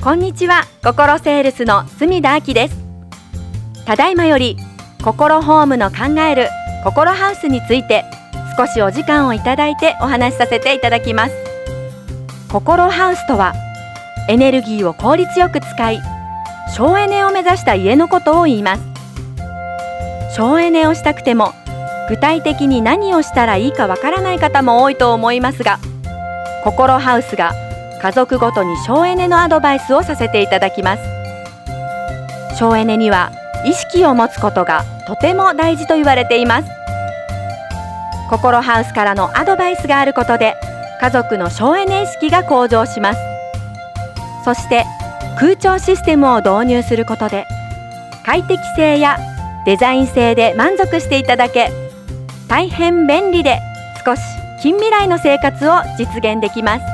こんにちは、心セールスの隅田明です。ただいまより心ホームの考える心ハウスについて少しお時間をいただいてお話しさせていただきます。心ハウスとはエネルギーを効率よく使い省エネを目指した家のことを言います。省エネをしたくても具体的に何をしたらいいかわからない方も多いと思いますが、心ハウスが家族ごとに省エネのアドバイスをさせていただきます。省エネには意識を持つことがとても大事と言われています。心ハウスからのアドバイスがあることで家族の省エネ意識が向上します。そして空調システムを導入することで快適性やデザイン性で満足していただけ、大変便利で少し近未来の生活を実現できます。